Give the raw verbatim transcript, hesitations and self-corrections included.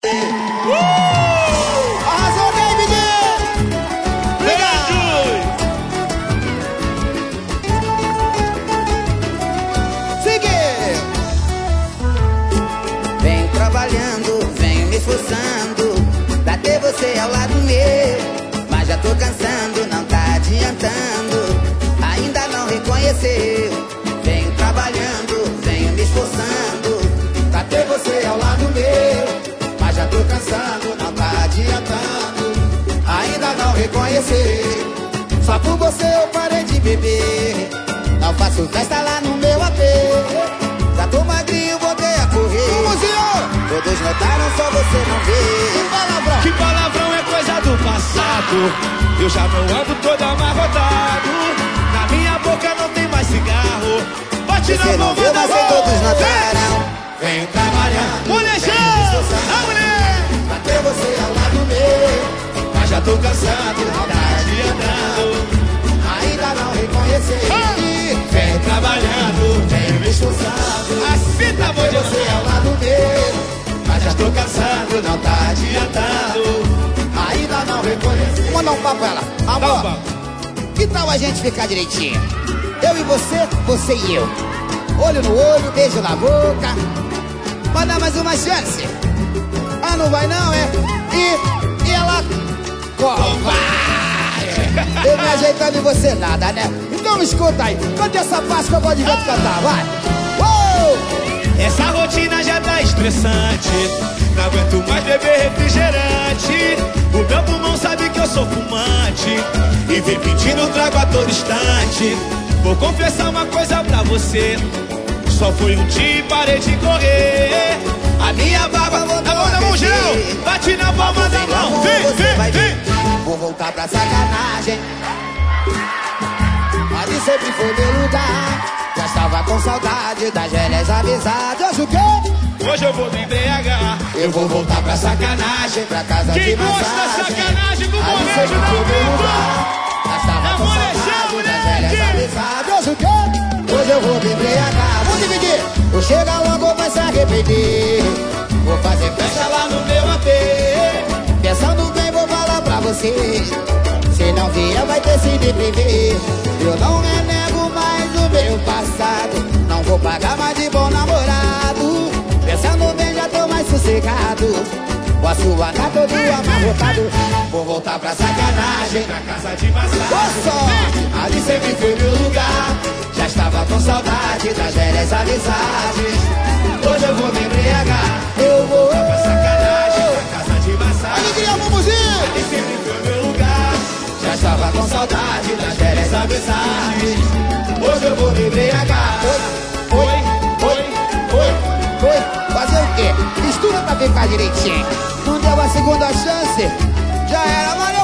Arrasou, David! Obrigado! Sigue! Venho trabalhando, venho me esforçando pra ter você ao lado meu, mas já tô cansando, não tá adiantando, ainda não reconheceu. Venho trabalhando, venho me esforçando pra ter você ao lado meu, mas já tô cansando, não tá adiantando, ainda não reconheceu. Só por você eu parei de beber, não faço festa lá no meu A P, já tô magrinho, voltei a correr. Vamos, senhor! Todos notaram, só você não vê. Que palavrão! Que palavrão é coisa do passado. Eu já não ando todo amarrotado. Na minha boca não tem mais cigarro. Bate na Você não palma viu, da mas mão. todos notaram. Venho trabalhando, Mulherão! A mulher! pra ter você ao lado meu, mas já tô cansado, não tá adiantando, ainda não reconheceu. Ah! Venho trabalhando, venho me esforçando Assim tá bom pra ter de você ao lado meu, mas já tô cansado, não tá adiantando, ainda não reconheceu. Vou mandar um papo pra ela. Dá um Amor, papo. que tal a gente ficar direitinho? Eu e você, você e eu. Olho no olho, beijo na boca. Vai dar mais uma chance. Ah, não vai não, é? E, e ela... Covarde! Eu me ajeitando e você nada, né? Então escuta aí. Canta essa parte que eu gosto de ver tu cantar, vai. Uou! Essa rotina já tá estressante. Não aguento mais beber refrigerante. O meu pulmão sabe que eu sou fumante e vem pedindo trago a todo instante. Vou confessar uma coisa pra você. Só foi um dia e parei de correr. A minha barba, na mão da mão geral, bate na palma da mão. Vem, vem, vem. Vou voltar pra sacanagem. Ali sempre foi meu lugar. Já estava com saudade das velhas amizades. Hoje o quê? Hoje eu vou me embriagar. Eu vou voltar pra sacanagem, pra casa Quem de gosta da massagem. sacanagem do Ali molejo sempre não foi meu viu. lugar. Já estava É com molejão, saudade das moleque. velhas amizades. Hoje o quê? Hoje eu vou me embriagar. Vamos dividir. Vou chegar logo, vai se arrepender. Vou fazer festa lá no meu A P. Pensando bem, vou falar pra você. Se não vier, vai ter se depender. Eu não renego mais o meu passado. Não vou pagar mais de bom namorado. Pensando bem, já tô mais sossegado. Posso andar todo amarrotado. Vou voltar pra sacanagem, Na casa de massagem. Nossa, ali sempre foi meu lugar. Já estava com saudade das velhas amizades. Hoje eu vou me embriagar. Eu vou Pra sacanagem, na casa de massagem. Alegria, vamos ir! Ali sempre foi meu lugar. Já estava com saudade das velhas amizades. Hoje eu vou me embriagar. Oi, oi, oi, oi. Fazer o quê? Estuda pra ficar direitinho. Não deu a segunda chance? Já era, valeu!